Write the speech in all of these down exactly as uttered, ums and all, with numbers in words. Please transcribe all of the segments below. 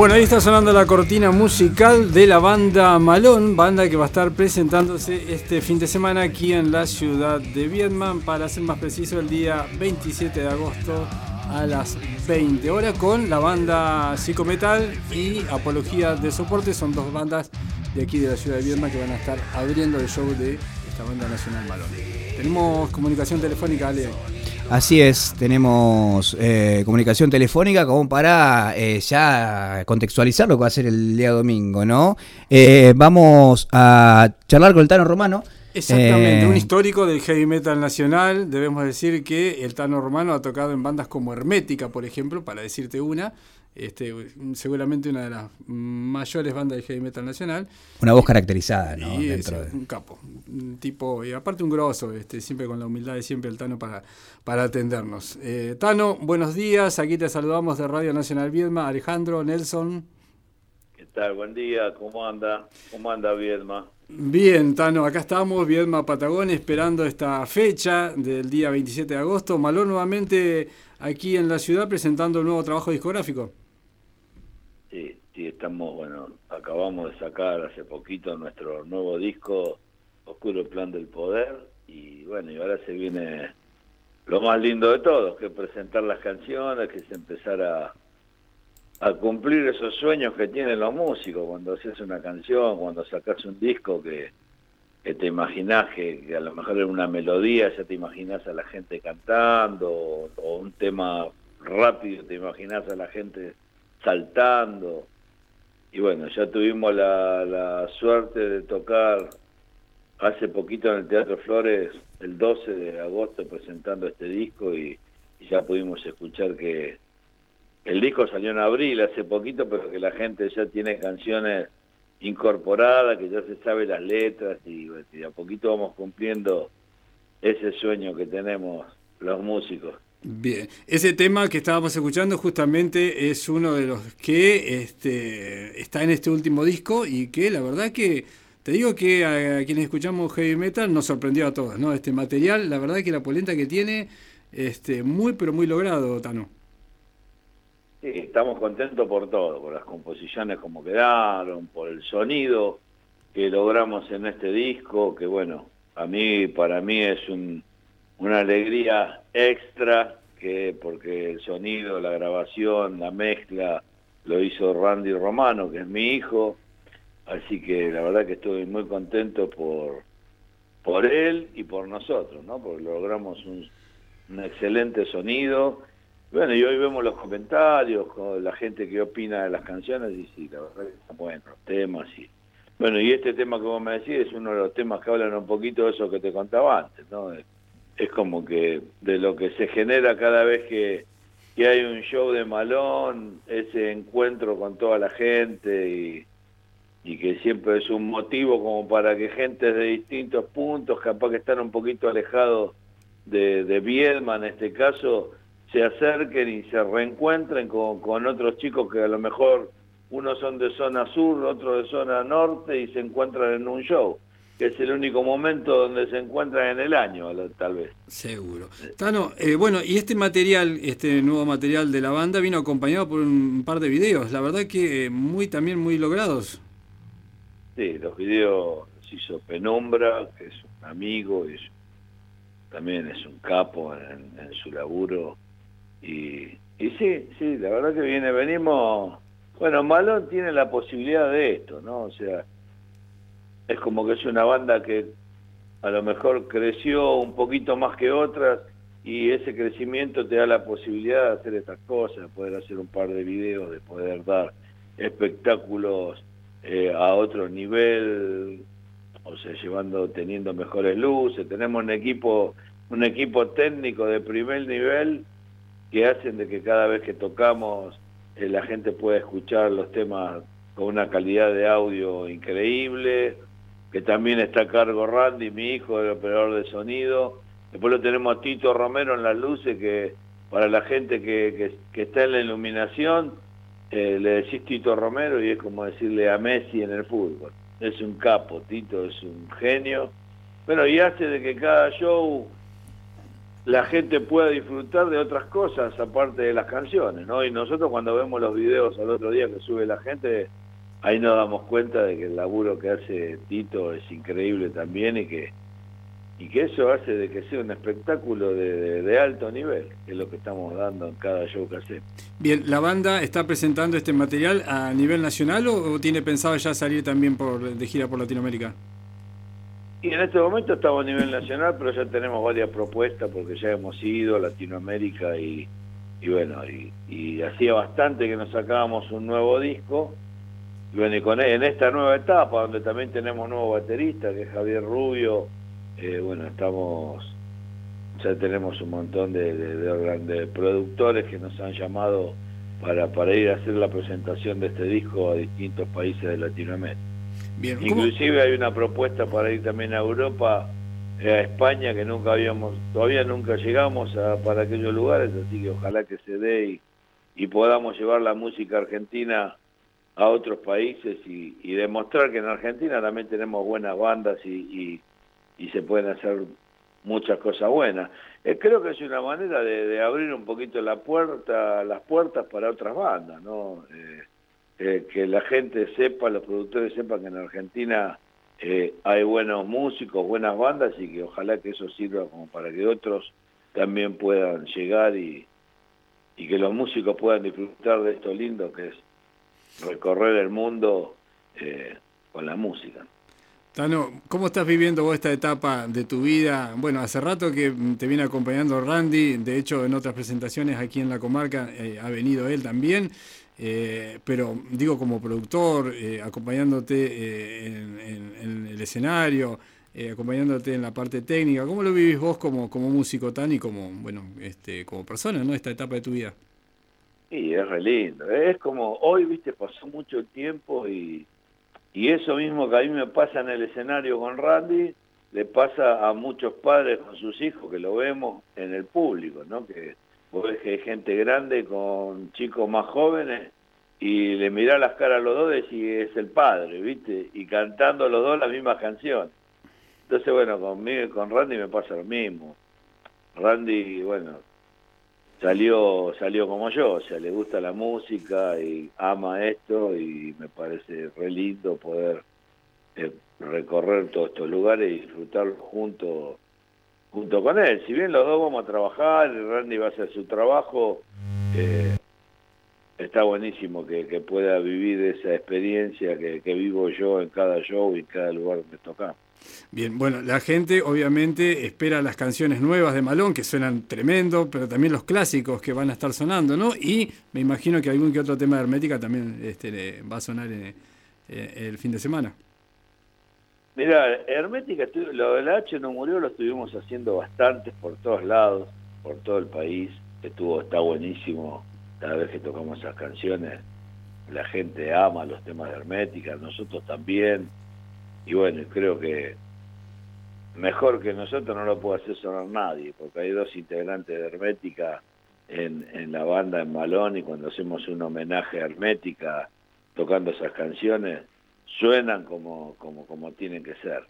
Bueno, ahí está sonando la cortina musical de la banda Malón, banda que va a estar presentándose este fin de semana aquí en la ciudad de Viedma, para ser más preciso el día veintisiete de agosto a las veinte horas, con la banda Psicometal y Apología de Soporte. Son dos bandas de aquí de la ciudad de Viedma que van a estar abriendo el show de esta banda nacional Malón. Tenemos comunicación telefónica, Ale. Así es, tenemos eh, comunicación telefónica como para eh, ya contextualizar lo que va a ser el día domingo, ¿no? Eh, vamos a charlar con el Tano Romano. Exactamente, eh, un histórico del heavy metal nacional. Debemos decir que el Tano Romano ha tocado en bandas como Hermética, por ejemplo, para decirte una. Este, seguramente una de las mayores bandas del heavy metal nacional. Una voz caracterizada, ¿no? Y Dentro es de... un capo, un tipo, y aparte un grosso, este, siempre con la humildad de siempre el Tano para, para atendernos. Eh, Tano, buenos días, aquí te saludamos de Radio Nacional Viedma, Alejandro, Nelson. ¿Qué tal? Buen día, ¿cómo anda? ¿Cómo anda Viedma? Bien, Tano, acá estamos, Viedma Patagones, esperando esta fecha del día veintisiete de agosto. Malón nuevamente aquí en la ciudad presentando un nuevo trabajo discográfico. Sí, sí, estamos, bueno, acabamos de sacar hace poquito nuestro nuevo disco, Oscuro Plan del Poder, y bueno, y ahora se viene lo más lindo de todo, que es presentar las canciones, que es empezar a, a cumplir esos sueños que tienen los músicos, cuando haces una canción, cuando sacas un disco que, que te imaginás que, que a lo mejor en una melodía ya te imaginás a la gente cantando, o, o un tema rápido te imaginás a la gente saltando. Y bueno, ya tuvimos la, la suerte de tocar hace poquito en el Teatro Flores el doce de agosto presentando este disco, y, y ya pudimos escuchar que el disco salió en abril hace poquito, pero que la gente ya tiene canciones incorporadas, que ya se sabe las letras, y, y de a poquito vamos cumpliendo ese sueño que tenemos los músicos. Bien, ese tema que estábamos escuchando justamente es uno de los que este, está en este último disco, y que la verdad que te digo que a, a quienes escuchamos heavy metal nos sorprendió a todos, ¿no? Este material, la verdad que la polenta que tiene, este, muy pero muy logrado, Tano. Sí, estamos contentos por todo, por las composiciones como quedaron, por el sonido que logramos en este disco, que bueno, a mí, para mí es un una alegría extra, que porque el sonido, la grabación, la mezcla lo hizo Randy Romano, que es mi hijo, así que la verdad que estoy muy contento por por él y por nosotros, ¿no? Porque logramos un, un excelente sonido. Bueno, y hoy vemos los comentarios con la gente que opina de las canciones, y sí, la verdad que están buenos los temas. Y bueno, y este tema que vos me decís es uno de los temas que hablan un poquito de eso que te contaba antes, ¿no? Es como que de lo que se genera cada vez que, que hay un show de Malón, ese encuentro con toda la gente, y, y que siempre es un motivo como para que gente de distintos puntos, capaz que están un poquito alejados de, de Viedma en este caso, se acerquen y se reencuentren con, con otros chicos que a lo mejor unos son de zona sur, otros de zona norte, y se encuentran en un show, que es el único momento donde se encuentran en el año, tal vez. Seguro. Tano, eh, bueno, y este material, este nuevo material de la banda vino acompañado por un par de videos, la verdad que muy también muy logrados. Sí, los videos los hizo Penumbra, que es un amigo, y es, también es un capo en, en su laburo, y, y sí, sí, la verdad que viene, venimos, bueno, Malón tiene la posibilidad de esto, ¿no? O sea, es como que es una banda que a lo mejor creció un poquito más que otras, y ese crecimiento te da la posibilidad de hacer estas cosas, de poder hacer un par de videos, de poder dar espectáculos eh, a otro nivel, o sea, llevando, teniendo mejores luces. Tenemos un equipo, un equipo técnico de primer nivel que hacen de que cada vez que tocamos eh, la gente pueda escuchar los temas con una calidad de audio increíble, que también está a cargo Randy, mi hijo, el operador de sonido. Después lo tenemos a Tito Romero en las luces, que para la gente que, que, que está en la iluminación, eh, le decís Tito Romero y es como decirle a Messi en el fútbol. Es un capo, Tito es un genio. Bueno, y hace de que cada show la gente pueda disfrutar de otras cosas aparte de las canciones, ¿no? Y nosotros cuando vemos los videos al otro día que sube la gente, ahí nos damos cuenta de que el laburo que hace Tito es increíble también y que y que eso hace de que sea un espectáculo de, de, de alto nivel, que es lo que estamos dando en cada show que hacemos. Bien, ¿la banda está presentando este material a nivel nacional o, o tiene pensado ya salir también por, de gira por Latinoamérica? Y en este momento estamos a nivel nacional, pero ya tenemos varias propuestas porque ya hemos ido a Latinoamérica y, y bueno, y, y hacía bastante que nos sacábamos un nuevo disco. Y bueno, y con, en esta nueva etapa, donde también tenemos un nuevo baterista, que es Javier Rubio, eh, bueno, estamos, ya tenemos un montón de, de, de, de productores que nos han llamado para, para ir a hacer la presentación de este disco a distintos países de Latinoamérica. Bien, inclusive hay una propuesta para ir también a Europa, eh, a España, que nunca habíamos, todavía nunca llegamos a, para aquellos lugares, así que ojalá que se dé y, y podamos llevar la música argentina a otros países y, y demostrar que en Argentina también tenemos buenas bandas y, y, y se pueden hacer muchas cosas buenas. Eh, creo que es una manera de, de abrir un poquito la puerta, las puertas para otras bandas, ¿no? Eh, Eh, que la gente sepa, los productores sepan que en Argentina eh, hay buenos músicos, buenas bandas y que ojalá que eso sirva como para que otros también puedan llegar y, y que los músicos puedan disfrutar de esto lindo que es recorrer el mundo eh, con la música. Tano, ¿cómo estás viviendo vos esta etapa de tu vida? Bueno, hace rato que te viene acompañando Randy, de hecho en otras presentaciones aquí en la comarca eh, ha venido él también. Eh, pero digo como productor, eh, acompañándote eh, en, en, en el escenario, eh, acompañándote en la parte técnica. ¿Cómo lo vivís vos como, como músico, Tan, y como, bueno, este, como persona, ¿no? Esta etapa de tu vida. Sí, es re lindo. Es como hoy, viste, pasó mucho tiempo y, y eso mismo que a mí me pasa en el escenario con Randy, le pasa a muchos padres con sus hijos que lo vemos en el público, ¿no? Que vos ves que hay gente grande con chicos más jóvenes y le mirás las caras a los dos y decís, es el padre, ¿viste? Y cantando los dos las mismas canciones. Entonces, bueno, conmigo y con Randy me pasa lo mismo. Randy, bueno, salió salió como yo, o sea, le gusta la música y ama esto y me parece re lindo poder eh, recorrer todos estos lugares y disfrutarlos juntos junto con él. Si bien los dos vamos a trabajar, Randy va a hacer su trabajo, eh, está buenísimo que, que pueda vivir esa experiencia que, que vivo yo en cada show y en cada lugar donde tocamos. Bien, bueno, la gente obviamente espera las canciones nuevas de Malón, que suenan tremendo, pero también los clásicos que van a estar sonando, ¿no? Y me imagino que algún que otro tema de Hermética también este, va a sonar en, en, el fin de semana. Mira, Hermética, lo de la H no murió, lo estuvimos haciendo bastante por todos lados, por todo el país. Estuvo, está buenísimo cada vez que tocamos esas canciones. La gente ama los temas de Hermética, nosotros también. Y bueno, creo que mejor que nosotros no lo puede hacer sonar nadie, porque hay dos integrantes de Hermética en, en la banda en Malón y cuando hacemos un homenaje a Hermética tocando esas canciones, suenan como, como, como tienen que ser.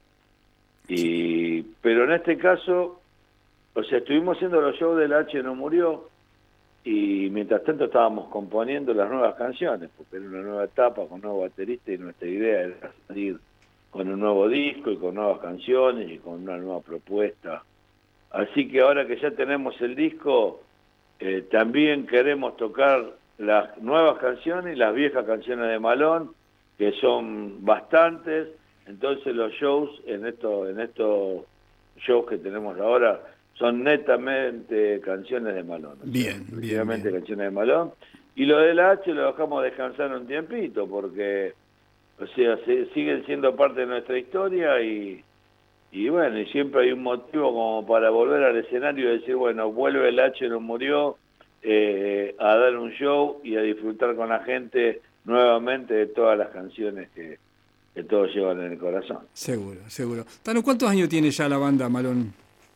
Y pero en este caso, o sea, estuvimos haciendo los shows del H no murió y mientras tanto estábamos componiendo las nuevas canciones, porque era una nueva etapa con nuevo baterista y nuestra idea era salir con un nuevo disco y con nuevas canciones y con una nueva propuesta. Así que ahora que ya tenemos el disco, eh, también queremos tocar las nuevas canciones y las viejas canciones de Malón, que son bastantes. Entonces los shows en estos en estos shows que tenemos ahora son netamente canciones de Malón. Bien, o sea, bien, bien. canciones de Malón. Y lo de la H lo dejamos descansar un tiempito porque, o sea, se, siguen siendo parte de nuestra historia y, y bueno, y siempre hay un motivo como para volver al escenario y decir, bueno, vuelve el H no murió eh, a dar un show y a disfrutar con la gente nuevamente de todas las canciones que, que todos llevan en el corazón. Seguro, seguro. Tano, ¿cuántos años tiene ya la banda Malón?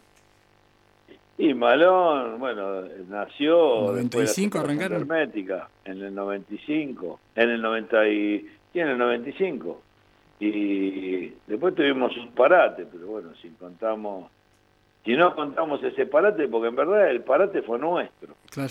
Y Malón, bueno, nació ¿noventa y cinco arrancaron? Hermética, en el noventa y cinco, en el noventa y, sí, en el noventa y cinco. Y después tuvimos un parate, pero bueno, si contamos si no contamos ese parate, porque en verdad el parate fue nuestro. Claro.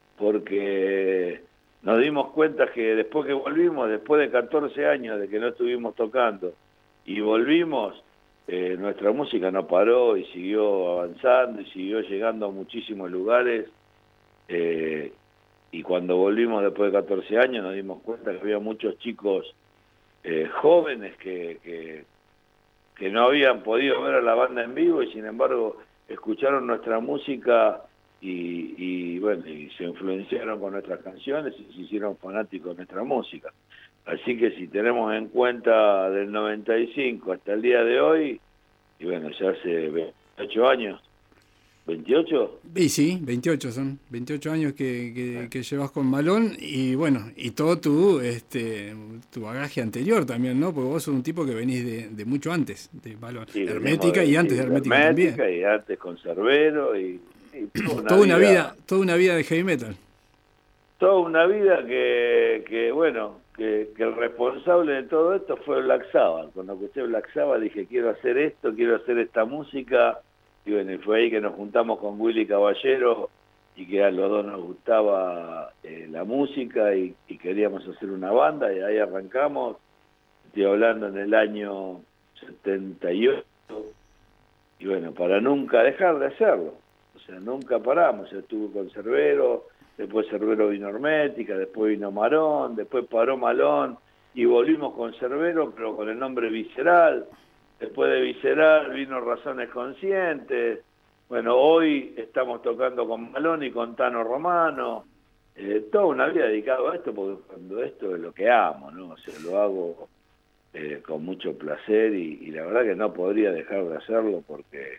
Porque nos dimos cuenta que después que volvimos, después de catorce años de que no estuvimos tocando, y volvimos, eh, nuestra música no paró y siguió avanzando y siguió llegando a muchísimos lugares. Eh, y cuando volvimos después de catorce años nos dimos cuenta que había muchos chicos eh, jóvenes que, que, que no habían podido ver a la banda en vivo y sin embargo escucharon nuestra música y, y bueno, y se influenciaron con nuestras canciones y se hicieron fanáticos de nuestra música. Así que si tenemos en cuenta del noventa y cinco hasta el día de hoy, y bueno, ya hace veintiocho años, ¿veintiocho? Y sí, veintiocho son, veintiocho años que, que, que llevas con Malón y bueno, y todo tu, este, tu bagaje anterior también, ¿no? Porque vos sos un tipo que venís de, de mucho antes de Malón, Sí, Hermética de, y antes sí, de Hermética, Hermética también. y antes Conservero y, y toda, una, toda una vida, vida, toda una vida de heavy metal. Toda una vida que, que bueno, que, que el responsable de todo esto fue Black Sabbath. Cuando escuché Black Sabbath dije, quiero hacer esto, quiero hacer esta música. Y bueno, y fue ahí que nos juntamos con Willy Caballero y que a los dos nos gustaba eh, la música y, y queríamos hacer una banda y ahí arrancamos. Estoy hablando en el año setenta y ocho y bueno, para nunca dejar de hacerlo. O sea, nunca paramos. Yo estuve con Cerbero, después Cerbero vino Hermética, después vino Marón, después paró Malón y volvimos con Cerbero, pero con el nombre Visceral. Después de Visceral vino Razones Conscientes. Bueno, hoy estamos tocando con Malón y con Tano Romano. Eh, toda una vida dedicado a esto, porque cuando esto es lo que amo, ¿no? O sea, lo hago eh, con mucho placer y, y la verdad que no podría dejar de hacerlo porque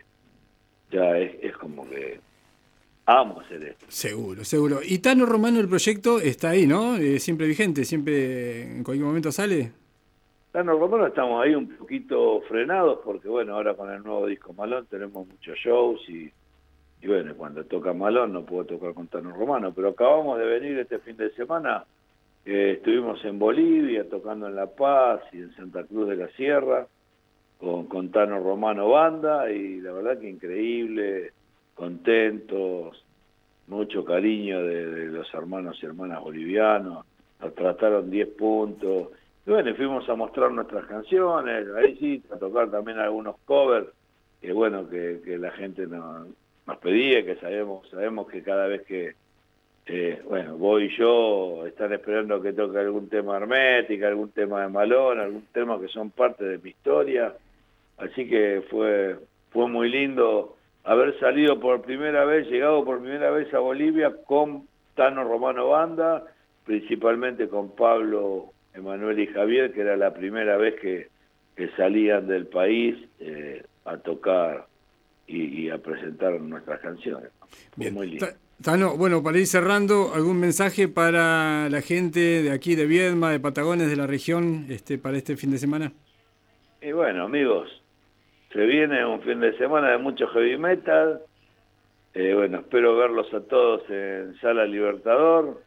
ya es, es como que amo hacer esto. Seguro, seguro. Y Tano Romano, el proyecto está ahí, ¿no? Eh, siempre vigente, siempre en cualquier momento sale. Tano Romano estamos ahí un poquito frenados porque bueno, ahora con el nuevo disco Malón tenemos muchos shows y, y bueno, cuando toca Malón no puedo tocar con Tano Romano, pero acabamos de venir este fin de semana, eh, estuvimos en Bolivia tocando en La Paz y en Santa Cruz de la Sierra con, con Tano Romano Banda y la verdad que increíble, contentos, mucho cariño de, de los hermanos y hermanas bolivianos, nos trataron diez puntos. Y bueno, fuimos a mostrar nuestras canciones, ahí sí, a tocar también algunos covers, que bueno, que, que la gente nos, nos pedía, que sabemos sabemos que cada vez que, eh, bueno, voy y yo, están esperando que toque algún tema Hermética, algún tema de Malón, algún tema que son parte de mi historia, así que fue, fue muy lindo haber salido por primera vez, llegado por primera vez a Bolivia con Tano Romano Banda, principalmente con Pablo, Emanuel y Javier, que era la primera vez que, que salían del país eh, a tocar y, y a presentar nuestras canciones. Bien. Muy lindo. Tano, bueno, para ir cerrando, ¿algún mensaje para la gente de aquí de Viedma, de Patagones, de la región, este, para este fin de semana? Y bueno, amigos, se viene un fin de semana de mucho heavy metal. Eh, bueno, espero verlos a todos en Sala Libertador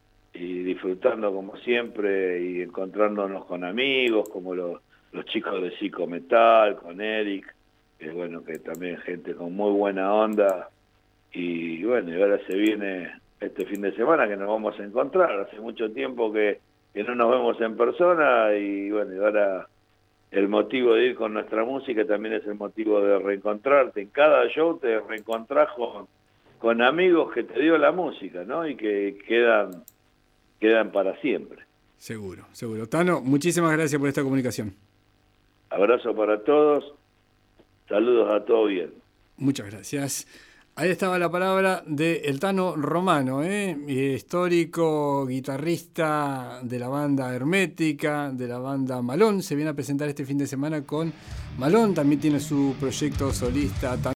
y disfrutando como siempre y encontrándonos con amigos como los, los chicos de Psicometal, con Eric, que bueno, que también gente con muy buena onda y bueno, y ahora se viene este fin de semana que nos vamos a encontrar, hace mucho tiempo que, que no nos vemos en persona y bueno, y ahora el motivo de ir con nuestra música también es el motivo de reencontrarte, en cada show te reencontrás con, con amigos que te dio la música, ¿no? Y que quedan quedan para siempre. Seguro, seguro. Tano, muchísimas gracias por esta comunicación. Abrazo para todos, saludos a todo bien. Muchas gracias. Ahí estaba la palabra de el Tano Romano, ¿eh? Histórico guitarrista de la banda Hermética, de la banda Malón. Se viene a presentar este fin de semana con Malón, también tiene su proyecto solista.